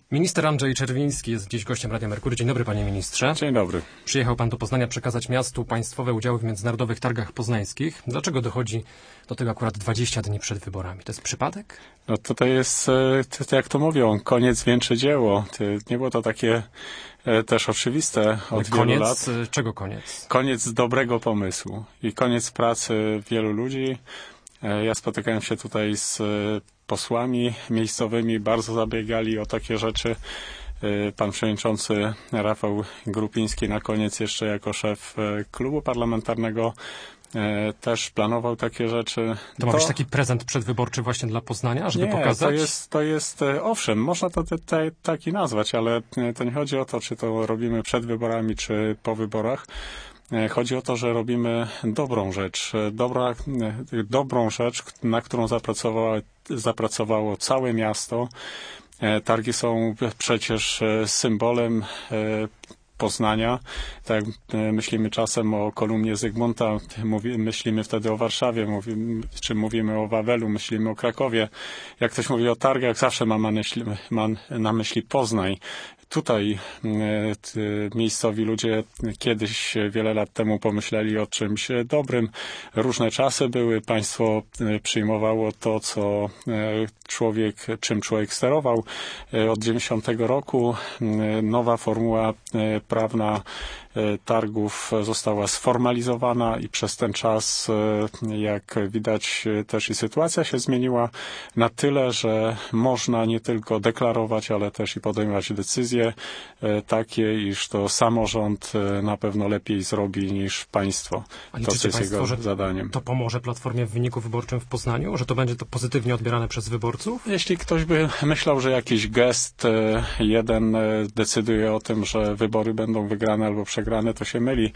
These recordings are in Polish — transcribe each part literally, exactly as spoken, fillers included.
Minister Andrzej Czerwiński jest dziś gościem Radia Merkury. Dzień dobry, panie ministrze. Dzień dobry. Przyjechał pan do Poznania przekazać miastu państwowe udziały w międzynarodowych targach poznańskich. Dlaczego dochodzi do tego akurat dwadzieścia dni przed wyborami? To jest przypadek? No tutaj jest, to, jak to mówią, koniec wieńczy dzieło. Nie było to takie też oczywiste od koniec, wielu lat. Czego koniec? Koniec dobrego pomysłu i koniec pracy wielu ludzi. Ja spotykałem się tutaj z posłami miejscowymi, bardzo zabiegali o takie rzeczy. Pan przewodniczący Rafał Grupiński na koniec jeszcze jako szef klubu parlamentarnego też planował takie rzeczy. To ma to... być taki prezent przedwyborczy właśnie dla Poznania, żeby nie, pokazać? to jest, to jest, owszem, można to te, te, taki nazwać, ale to nie chodzi o to, czy to robimy przed wyborami, czy po wyborach. Chodzi o to, że robimy dobrą rzecz, dobra, dobrą rzecz, na którą zapracowało, zapracowało całe miasto. Targi są przecież symbolem Poznania. Tak myślimy czasem o Kolumnie Zygmunta, mówi, myślimy wtedy o Warszawie, mówimy, czy mówimy o Wawelu, myślimy o Krakowie. Jak ktoś mówi o targach, zawsze ma na myśli, ma na myśli Poznań. Tutaj miejscowi ludzie kiedyś, wiele lat temu pomyśleli o czymś dobrym. Różne czasy były, państwo przyjmowało to, co człowiek, czym człowiek sterował. Od dziewięćdziesiątego roku nowa formuła prawna targów została sformalizowana i przez ten czas, jak widać, też i sytuacja się zmieniła na tyle, że można nie tylko deklarować, ale też i podejmować decyzje takie, iż to samorząd na pewno lepiej zrobi niż państwo. A to, co jest państwo, jego że zadaniem. To pomoże Platformie w wyniku wyborczym w Poznaniu? Że to będzie to pozytywnie odbierane przez wyborców? Jeśli ktoś by myślał, że jakiś gest jeden decyduje o tym, że wybory będą wygrane albo przegrane, to się myli.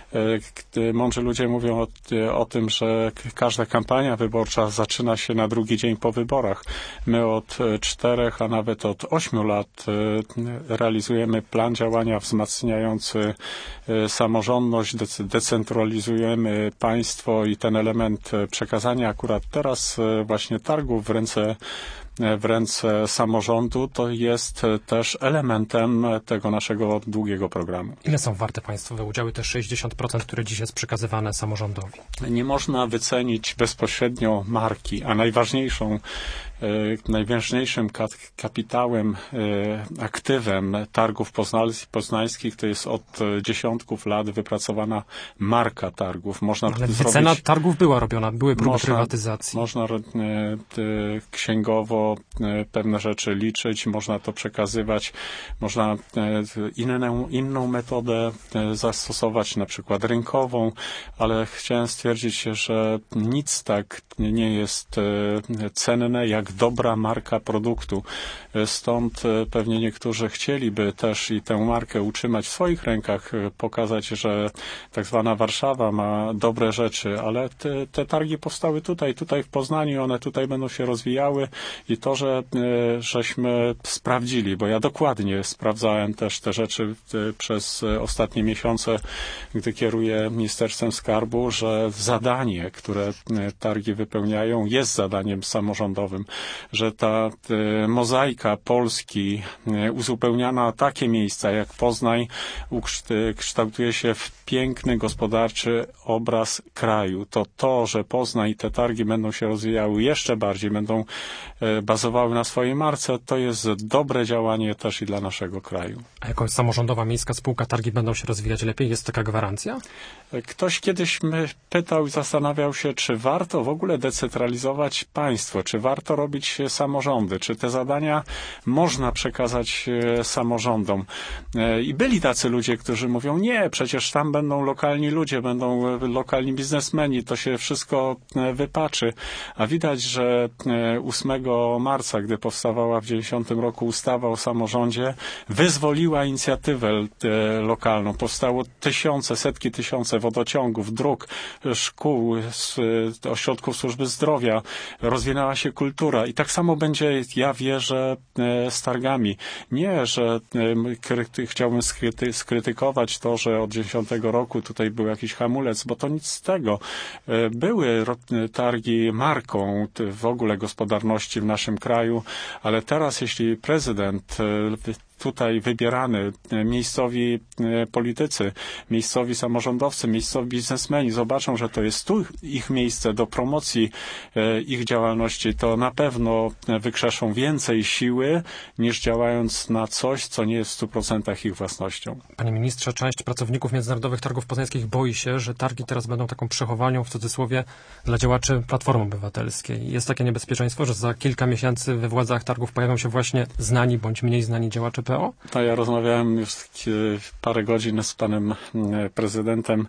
Mądrzy ludzie mówią o, o tym, że każda kampania wyborcza zaczyna się na drugi dzień po wyborach. My od czterech, a nawet od ośmiu lat realizujemy plan działania wzmacniający samorządność, decentralizujemy państwo i ten element przekazania akurat teraz właśnie targów w ręce w ręce samorządu, to jest też elementem tego naszego długiego programu. Ile są warte państwowe udziały, te sześćdziesiąt procent, które dziś jest przekazywane samorządowi? Nie można wycenić bezpośrednio marki, a najważniejszą Najważniejszym kapitałem, aktywem targów poznańskich to jest od dziesiątków lat wypracowana marka targów. Można Ale zrobić, cena targów była robiona, były próby można, prywatyzacji. Można księgowo pewne rzeczy liczyć, można to przekazywać, można inną, inną metodę zastosować, na przykład rynkową, ale chciałem stwierdzić, że nic tak nie jest cenne jak dobra marka produktu. Stąd pewnie niektórzy chcieliby też i tę markę utrzymać w swoich rękach, pokazać, że tak zwana Warszawa ma dobre rzeczy, ale te, te targi powstały tutaj, tutaj w Poznaniu, one tutaj będą się rozwijały i to, że żeśmy sprawdzili, bo ja dokładnie sprawdzałem też te rzeczy przez ostatnie miesiące, gdy kieruję Ministerstwem Skarbu, że zadanie, które targi wypełniają, jest zadaniem samorządowym, że ta e, mozaika Polski e, uzupełniana o takie miejsca jak Poznań kształtuje się w piękny, gospodarczy obraz kraju. To to, że Poznań i te targi będą się rozwijały jeszcze bardziej, będą e, bazowały na swojej marce, to jest dobre działanie też i dla naszego kraju. A jako samorządowa miejska spółka targi będą się rozwijać lepiej? Jest taka gwarancja? Ktoś kiedyś mnie pytał i zastanawiał się, czy warto w ogóle decentralizować państwo, czy warto robić samorządy, czy te zadania można przekazać samorządom. I byli tacy ludzie, którzy mówią, nie, przecież tam będą lokalni ludzie, będą lokalni biznesmeni, to się wszystko wypaczy. A widać, że ósmego marca, gdy powstawała w dziewięćdziesiątym roku ustawa o samorządzie, wyzwoliła inicjatywę lokalną. Powstało tysiące, setki tysiące wodociągów, dróg, szkół, ośrodków służby zdrowia. Rozwinęła się kultura. dobra i tak samo będzie, ja wierzę, z targami. Nie, że kryty, chciałbym skryty, skrytykować to, że od dziewięćdziesiątego roku tutaj był jakiś hamulec, bo to nic z tego. Były targi marką w ogóle gospodarności w naszym kraju, ale teraz jeśli prezydent tutaj wybierany, miejscowi politycy, miejscowi samorządowcy, miejscowi biznesmeni zobaczą, że to jest tu ich miejsce do promocji ich działalności, to na pewno wykrzeszą więcej siły niż działając na coś, co nie jest w stu procentach ich własnością. Panie ministrze, część pracowników Międzynarodowych Targów Poznańskich boi się, że targi teraz będą taką przechowalnią, w cudzysłowie, dla działaczy Platformy Obywatelskiej. Jest takie niebezpieczeństwo, że za kilka miesięcy we władzach targów pojawią się właśnie znani bądź mniej znani działacze P O? No, ja rozmawiałem już parę godzin z panem prezydentem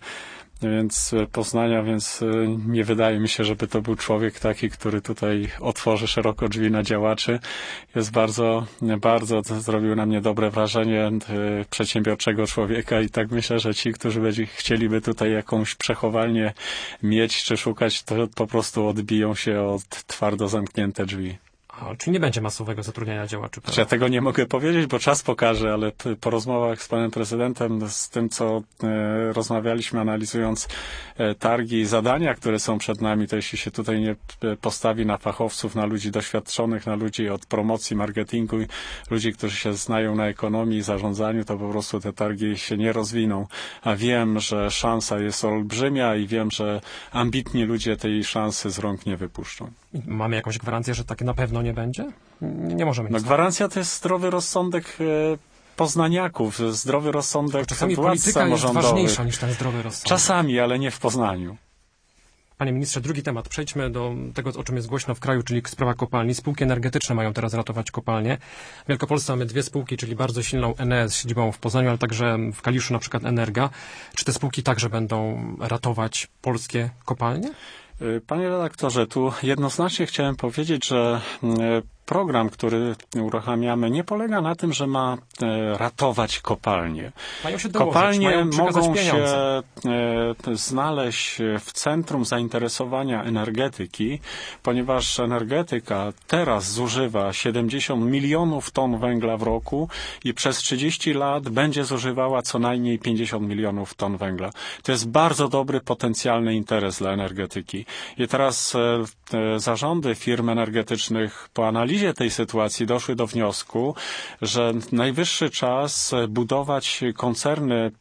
więc Poznania, więc nie wydaje mi się, żeby to był człowiek taki, który tutaj otworzy szeroko drzwi na działaczy. Jest bardzo, bardzo zrobił na mnie dobre wrażenie przedsiębiorczego człowieka i tak myślę, że ci, którzy będzie, chcieliby tutaj jakąś przechowalnię mieć czy szukać, to po prostu odbiją się od twardo zamknięte drzwi. A, czyli nie będzie masowego zatrudniania działaczy P O? Ja tego nie mogę powiedzieć, bo czas pokaże, ale po rozmowach z panem prezydentem, z tym, co e, rozmawialiśmy, analizując e, targi i zadania, które są przed nami, to jeśli się tutaj nie postawi na fachowców, na ludzi doświadczonych, na ludzi od promocji, marketingu, ludzi, którzy się znają na ekonomii i zarządzaniu, to po prostu te targi się nie rozwiną. A wiem, że szansa jest olbrzymia i wiem, że ambitni ludzie tej szansy z rąk nie wypuszczą. Mamy jakąś gwarancję, że tak na pewno nie będzie? Nie możemy. No, gwarancja to jest zdrowy rozsądek e, poznaniaków, zdrowy rozsądek czasami władz polityka samorządowych. jest ważniejsza niż ten zdrowy rozsądek. Czasami, ale nie w Poznaniu. Panie ministrze, drugi temat. Przejdźmy do tego, o czym jest głośno w kraju, czyli sprawa kopalni. Spółki energetyczne mają teraz ratować kopalnie. W Wielkopolsce mamy dwie spółki, czyli bardzo silną N E z siedzibą w Poznaniu, ale także w Kaliszu na przykład Energa. Czy te spółki także będą ratować polskie kopalnie? Panie redaktorze, tu jednoznacznie chciałem powiedzieć, że program, który uruchamiamy, nie polega na tym, że ma e, ratować kopalnie. Mają się dołożyć, kopalnie mają mogą pieniądze. się e, znaleźć w centrum zainteresowania energetyki, ponieważ energetyka teraz zużywa siedemdziesiąt milionów ton węgla w roku i przez trzydzieści lat będzie zużywała co najmniej pięćdziesiąt milionów ton węgla. To jest bardzo dobry potencjalny interes dla energetyki. I teraz e, e, zarządy firm energetycznych po analizie tej sytuacji doszły do wniosku, że najwyższy czas budować koncerny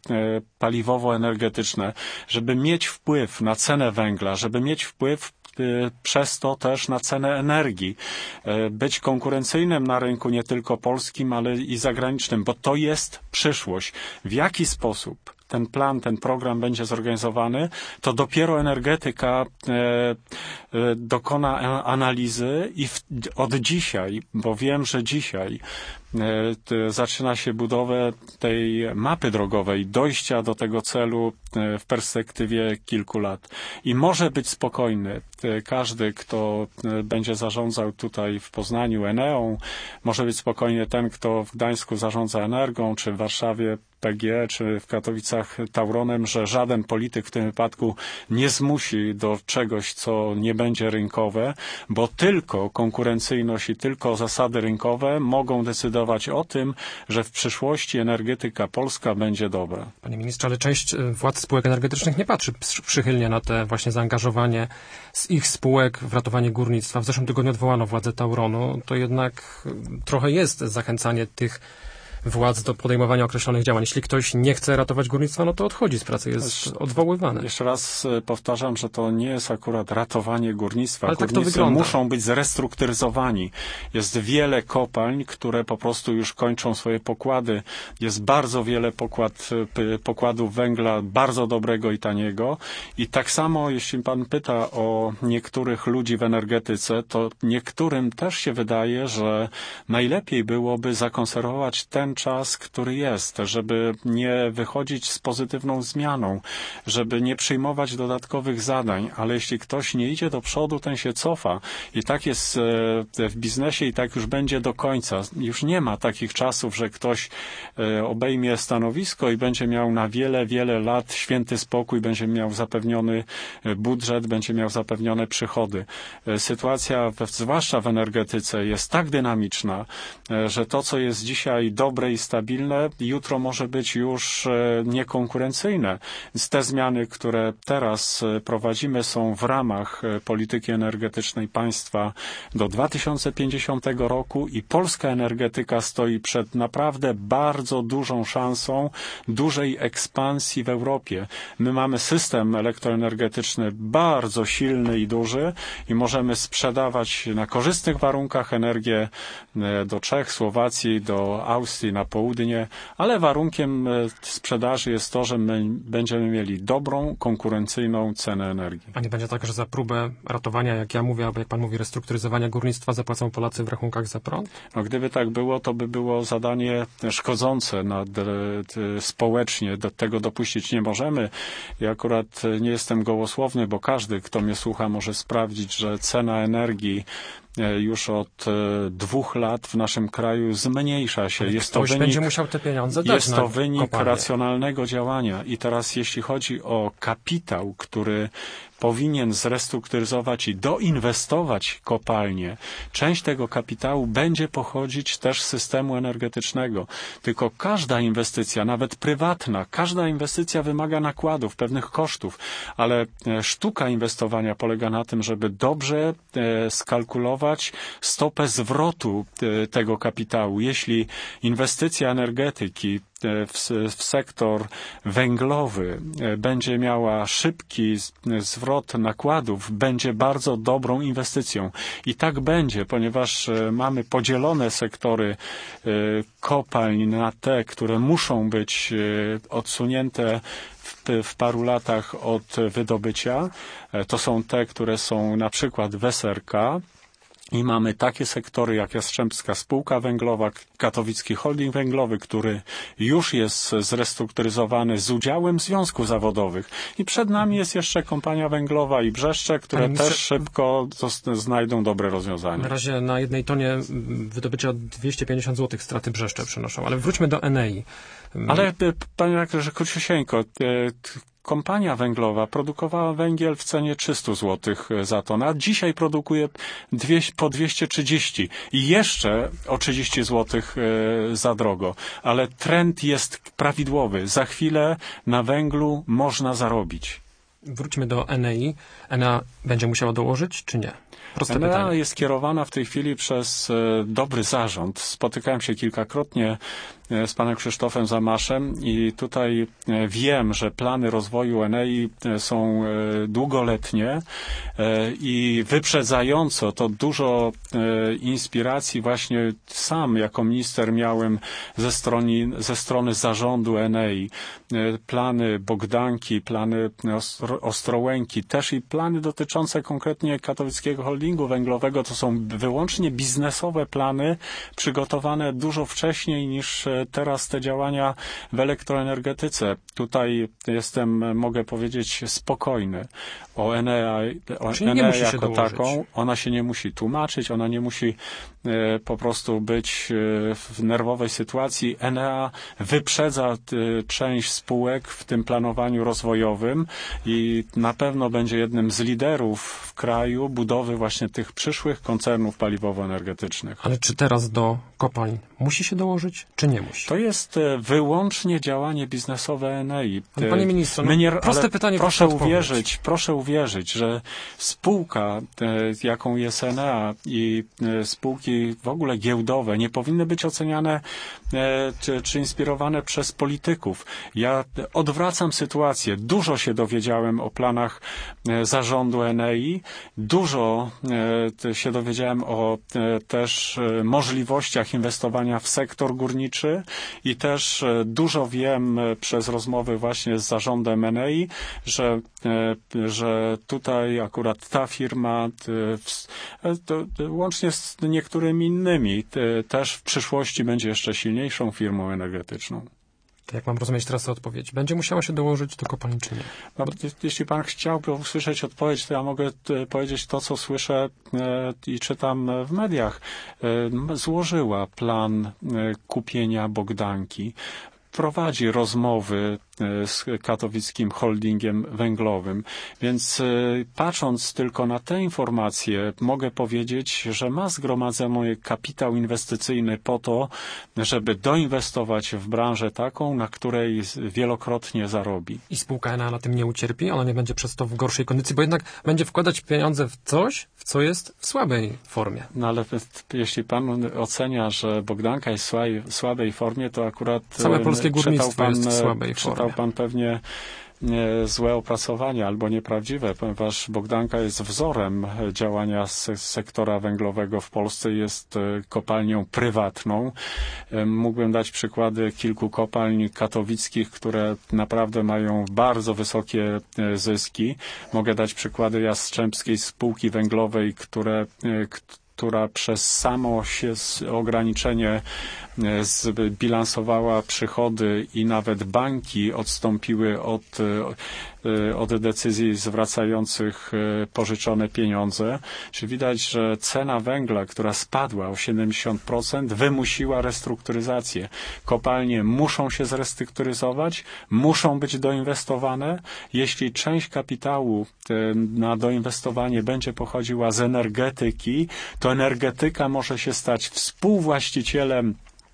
paliwowo-energetyczne, żeby mieć wpływ na cenę węgla, żeby mieć wpływ przez to też na cenę energii. Być konkurencyjnym na rynku nie tylko polskim, ale i zagranicznym, bo to jest przyszłość. W jaki sposób ten plan, ten program będzie zorganizowany, to dopiero energetyka e, e, dokona analizy i w, od dzisiaj, bo wiem, że dzisiaj e, t, zaczyna się budowę tej mapy drogowej, dojścia do tego celu e, w perspektywie kilku lat. I może być spokojny. E, każdy, kto e, będzie zarządzał tutaj w Poznaniu Eneą, może być spokojny ten, kto w Gdańsku zarządza Energą, czy w Warszawie P G E, czy w Katowicach Tauronem, że żaden polityk w tym wypadku nie zmusi do czegoś, co nie będzie rynkowe, bo tylko konkurencyjność i tylko zasady rynkowe mogą decydować o tym, że w przyszłości energetyka polska będzie dobra. Panie ministrze, ale część władz spółek energetycznych nie patrzy przychylnie na te właśnie zaangażowanie z ich spółek w ratowanie górnictwa. W zeszłym tygodniu odwołano władzę Tauronu. To jednak trochę jest zachęcanie tych władz do podejmowania określonych działań. Jeśli ktoś nie chce ratować górnictwa, no to odchodzi z pracy, jest Też, odwoływany. Jeszcze raz powtarzam, że to nie jest akurat ratowanie górnictwa. Ale Górnicy tak to wygląda. Muszą być zrestrukturyzowani. Jest wiele kopalń, które po prostu już kończą swoje pokłady. Jest bardzo wiele pokład, pokładów węgla bardzo dobrego i taniego. I tak samo, jeśli pan pyta o niektórych ludzi w energetyce, to niektórym też się wydaje, że najlepiej byłoby zakonserwować ten ten czas, który jest, żeby nie wychodzić z pozytywną zmianą, żeby nie przyjmować dodatkowych zadań, ale jeśli ktoś nie idzie do przodu, ten się cofa. I tak jest w biznesie i tak już będzie do końca. Już nie ma takich czasów, że ktoś obejmie stanowisko i będzie miał na wiele, wiele lat święty spokój, będzie miał zapewniony budżet, będzie miał zapewnione przychody. Sytuacja, zwłaszcza w energetyce, jest tak dynamiczna, że to, co jest dzisiaj dobre i stabilne, jutro może być już niekonkurencyjne. Więc te zmiany, które teraz prowadzimy, są w ramach polityki energetycznej państwa do dwa tysiące pięćdziesiątego roku i polska energetyka stoi przed naprawdę bardzo dużą szansą dużej ekspansji w Europie. My mamy system elektroenergetyczny bardzo silny i duży i możemy sprzedawać na korzystnych warunkach energię do Czech, Słowacji, do Austrii na południe, ale warunkiem sprzedaży jest to, że my będziemy mieli dobrą, konkurencyjną cenę energii. A nie będzie tak, że za próbę ratowania, jak ja mówię, albo jak pan mówi, restrukturyzowania górnictwa zapłacą Polacy w rachunkach za prąd? No, gdyby tak było, to by było zadanie szkodzące nad, społecznie. Do tego dopuścić nie możemy. Ja akurat nie jestem gołosłowny, bo każdy, kto mnie słucha, może sprawdzić, że cena energii już od dwóch lat w naszym kraju zmniejsza się. Jest to wynik, będzie musiał te pieniądze dać jest to wynik kopalnię. racjonalnego działania. I teraz jeśli chodzi o kapitał, który powinien zrestrukturyzować i doinwestować kopalnie, część tego kapitału będzie pochodzić też z systemu energetycznego. Tylko każda inwestycja, nawet prywatna, każda inwestycja wymaga nakładów, pewnych kosztów, ale sztuka inwestowania polega na tym, żeby dobrze skalkulować stopę zwrotu tego kapitału. Jeśli inwestycja energetyki W, w sektor węglowy będzie miała szybki zwrot nakładów, będzie bardzo dobrą inwestycją. I tak będzie, ponieważ mamy podzielone sektory kopalń na te, które muszą być odsunięte w, w paru latach od wydobycia. To są te, które są na przykład w S R K. I mamy takie sektory jak Jastrzębska Spółka Węglowa, Katowicki Holding Węglowy, który już jest zrestrukturyzowany z udziałem związków zawodowych. I przed nami jest jeszcze Kompania Węglowa i Brzeszcze, które Panie też ministrze, szybko znajdą dobre rozwiązanie. Na razie na jednej tonie wydobycia dwieście pięćdziesiąt złotych straty Brzeszcze przynoszą, ale wróćmy do Enei. Ale panie rektorze króciusieńko, Kompania węglowa produkowała węgiel w cenie trzysta złotych za tonę, a dzisiaj produkuje po dwieście trzydzieści i jeszcze o trzydzieści złotych za drogo. Ale trend jest prawidłowy. Za chwilę na węglu można zarobić. Wróćmy do Enei. Enea będzie musiała dołożyć, czy nie? Proste Enea pytanie. jest kierowana w tej chwili przez dobry zarząd. Spotykałem się kilkakrotnie z panem Krzysztofem Zamaszem i tutaj wiem, że plany rozwoju Enei są długoletnie i wyprzedzająco to dużo inspiracji właśnie sam jako minister miałem ze strony, ze strony zarządu Enei. Plany Bogdanki, plany Ostrołęki, też i plany dotyczące konkretnie Katowickiego Holdingu Węglowego. To są wyłącznie biznesowe plany przygotowane dużo wcześniej niż teraz te działania w elektroenergetyce. Tutaj jestem, mogę powiedzieć, spokojny o Enea, o Enea jako taką. Ona się nie musi tłumaczyć, ona nie musi e, po prostu być e, w nerwowej sytuacji. Enea wyprzedza e, część spółek w tym planowaniu rozwojowym i na pewno będzie jednym z liderów w kraju budowy właśnie tych przyszłych koncernów paliwowo-energetycznych. Ale czy teraz do kopalń musi się dołożyć, czy nie musi? To jest wyłącznie działanie biznesowe Enei. Ale panie ministrze, no, nie, proste pytanie. Proszę uwierzyć, proszę uwierzyć, że spółka, jaką jest Enea i spółki w ogóle giełdowe nie powinny być oceniane czy, czy inspirowane przez polityków. Ja odwracam sytuację. Dużo się dowiedziałem o planach zarządu Enei. Dużo się dowiedziałem o też możliwościach inwestowania zainwestowania w sektor górniczy i też dużo wiem przez rozmowy właśnie z zarządem Enei, że, że tutaj akurat ta firma łącznie z niektórymi innymi też w przyszłości będzie jeszcze silniejszą firmą energetyczną. To jak mam rozumieć teraz odpowiedź? Będzie musiała się dołożyć do kopalń czy nie? No, jeśli pan chciałby usłyszeć odpowiedź, to ja mogę powiedzieć to, co słyszę i czytam w mediach. Złożyła plan kupienia Bogdanki. Prowadzi rozmowy z katowickim holdingiem węglowym. Więc patrząc tylko na te informacje, mogę powiedzieć, że ma zgromadzony kapitał inwestycyjny po to, żeby doinwestować w branżę taką, na której wielokrotnie zarobi. I spółka Enea na tym nie ucierpi? Ona nie będzie przez to w gorszej kondycji, bo jednak będzie wkładać pieniądze w coś, w co jest w słabej formie. No ale jeśli pan ocenia, że Bogdanka jest w słabej, słabej formie, to akurat Same polskie górnictwo pan, jest w słabej czytał formie. pan pewnie złe opracowanie albo nieprawdziwe, ponieważ Bogdanka jest wzorem działania sektora węglowego w Polsce, jest kopalnią prywatną. Mógłbym dać przykłady kilku kopalń katowickich, które naprawdę mają bardzo wysokie zyski. Mogę dać przykłady Jastrzębskiej Spółki Węglowej, które która przez samo się ograniczenie zbilansowała przychody i nawet banki odstąpiły od, od decyzji zwracających pożyczone pieniądze. Czy widać, że cena węgla, która spadła o siedemdziesiąt procent, wymusiła restrukturyzację. Kopalnie muszą się zrestrukturyzować, muszą być doinwestowane. Jeśli część kapitału na doinwestowanie będzie pochodziła z energetyki, to energetyka może się stać współwłaścicielem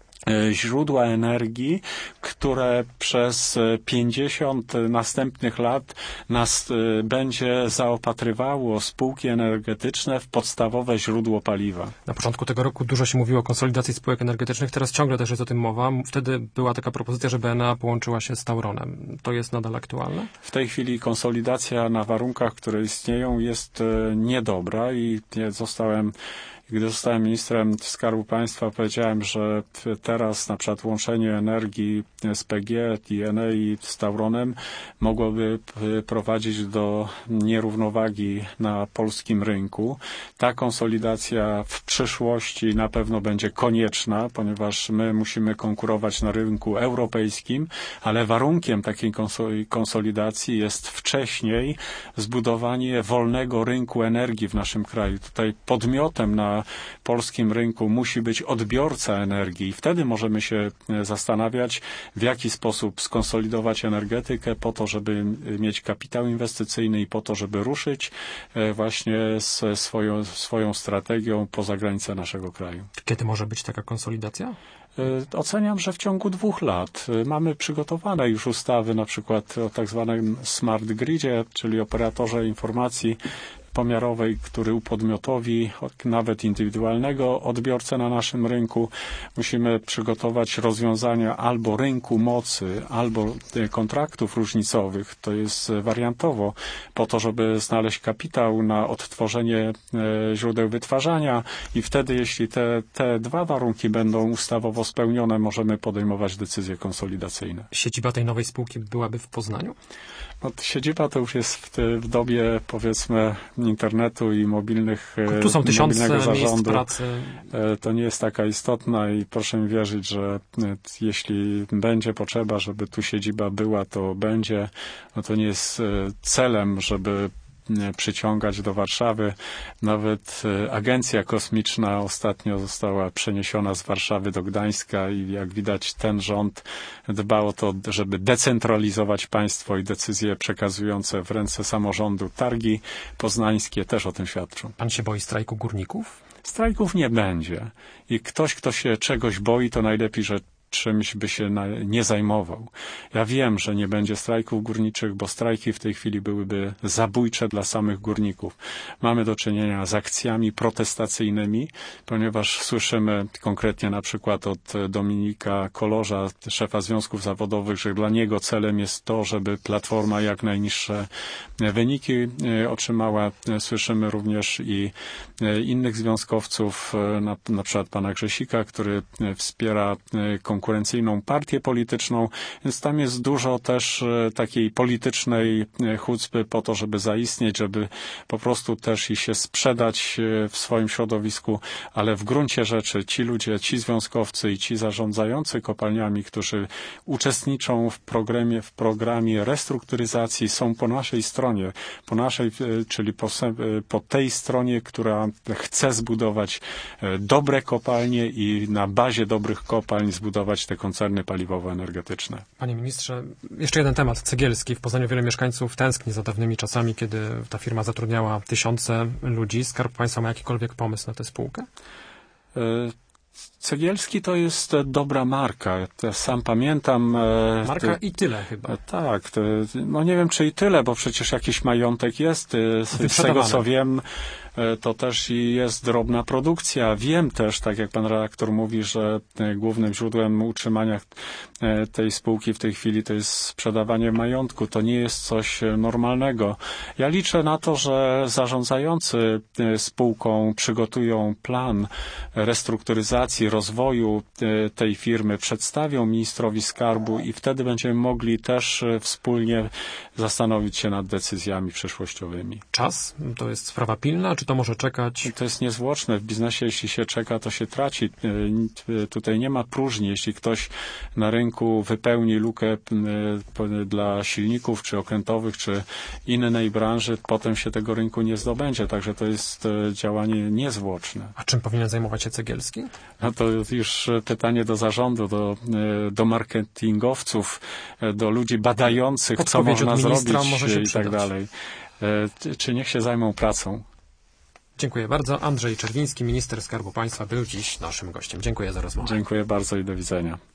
źródła energii, które przez pięćdziesiąt następnych lat nas będzie zaopatrywało spółki energetyczne w podstawowe źródło paliwa. Na początku tego roku dużo się mówiło o konsolidacji spółek energetycznych, teraz ciągle też jest o tym mowa. Wtedy była taka propozycja, żeby Enea połączyła się z Tauronem. To jest nadal aktualne? W tej chwili konsolidacja na warunkach, które istnieją, jest niedobra i zostałem Gdy zostałem ministrem Skarbu Państwa, powiedziałem, że teraz na przykład łączenie energii z P G i Enei z Tauronem mogłoby prowadzić do nierównowagi na polskim rynku. Ta konsolidacja w przyszłości na pewno będzie konieczna, ponieważ my musimy konkurować na rynku europejskim, ale warunkiem takiej konsolidacji jest wcześniej zbudowanie wolnego rynku energii w naszym kraju. Tutaj podmiotem na polskim rynku musi być odbiorca energii i wtedy możemy się zastanawiać, w jaki sposób skonsolidować energetykę po to, żeby mieć kapitał inwestycyjny i po to, żeby ruszyć właśnie ze swoją, swoją strategią poza granice naszego kraju. Kiedy może być taka konsolidacja? Oceniam, że w ciągu dwóch lat. Mamy przygotowane już ustawy, na przykład o tak zwanym smart gridzie, czyli operatorze informacji pomiarowej, który upodmiotowi nawet indywidualnego odbiorcę na naszym rynku. Musimy przygotować rozwiązania albo rynku mocy, albo kontraktów różnicowych. To jest wariantowo po to, żeby znaleźć kapitał na odtworzenie źródeł wytwarzania i wtedy, jeśli te, te dwa warunki będą ustawowo spełnione, możemy podejmować decyzje konsolidacyjne. Siedziba tej nowej spółki byłaby w Poznaniu? No, siedziba to już jest w, w dobie, powiedzmy, internetu i mobilnych tu są tysiące zarządu. miejsc pracy. To nie jest taka istotna i proszę mi wierzyć, że jeśli będzie potrzeba, żeby tu siedziba była, to będzie. No to nie jest celem, żeby przyciągać do Warszawy. Nawet agencja kosmiczna ostatnio została przeniesiona z Warszawy do Gdańska i jak widać ten rząd dba o to, żeby decentralizować państwo i decyzje przekazujące w ręce samorządu. Targi poznańskie też o tym świadczą. Pan się boi strajku górników? Strajków nie będzie. I ktoś, kto się czegoś boi, to najlepiej, że czymś by się na, nie zajmował. Ja wiem, że nie będzie strajków górniczych, bo strajki w tej chwili byłyby zabójcze dla samych górników. Mamy do czynienia z akcjami protestacyjnymi, ponieważ słyszymy konkretnie na przykład od Dominika Kolorza, szefa związków zawodowych, że dla niego celem jest to, żeby Platforma jak najniższe wyniki otrzymała. Słyszymy również i innych związkowców, na, na przykład pana Grzesika, który wspiera konkurencyjną partię polityczną, więc tam jest dużo też takiej politycznej chucpy po to, żeby zaistnieć, żeby po prostu też i się sprzedać w swoim środowisku, ale w gruncie rzeczy ci ludzie, ci związkowcy i ci zarządzający kopalniami, którzy uczestniczą w programie, w programie restrukturyzacji, są po naszej stronie, po naszej, czyli po, po tej stronie, która chce zbudować dobre kopalnie i na bazie dobrych kopalń zbudować te koncerny paliwowo-energetyczne. Panie ministrze, jeszcze jeden temat, Cegielski. W Poznaniu wiele mieszkańców tęskni za dawnymi czasami, kiedy ta firma zatrudniała tysiące ludzi. Skarb Państwa ma jakikolwiek pomysł na tę spółkę? Cegielski to jest dobra marka. Ja sam pamiętam... Marka te, i tyle chyba. Tak. Te, no nie wiem, czy i tyle, bo przecież jakiś majątek jest. Z, z tego, co wiem, to też i jest drobna produkcja. Wiem też, tak jak pan redaktor mówi, że głównym źródłem utrzymania tej spółki w tej chwili to jest sprzedawanie majątku. To nie jest coś normalnego. Ja liczę na to, że zarządzający spółką przygotują plan restrukturyzacji, rozwoju tej firmy, przedstawią ministrowi skarbu i wtedy będziemy mogli też wspólnie zastanowić się nad decyzjami przyszłościowymi. Czas? To jest sprawa pilna, czy to może czekać? To jest niezwłoczne. W biznesie, jeśli się czeka, to się traci. Tutaj nie ma próżni. Jeśli ktoś na rynku wypełni lukę dla silników, czy okrętowych, czy innej branży, potem się tego rynku nie zdobędzie. Także to jest działanie niezwłoczne. A czym powinien zajmować się Cegielski? No to już pytanie do zarządu, do, do marketingowców, do ludzi badających, co można zrobić może się i tak dalej. Czy niech się zajmą pracą. Dziękuję bardzo. Andrzej Czerwiński, minister Skarbu Państwa, był dziś naszym gościem. Dziękuję za rozmowę. Dziękuję bardzo i do widzenia.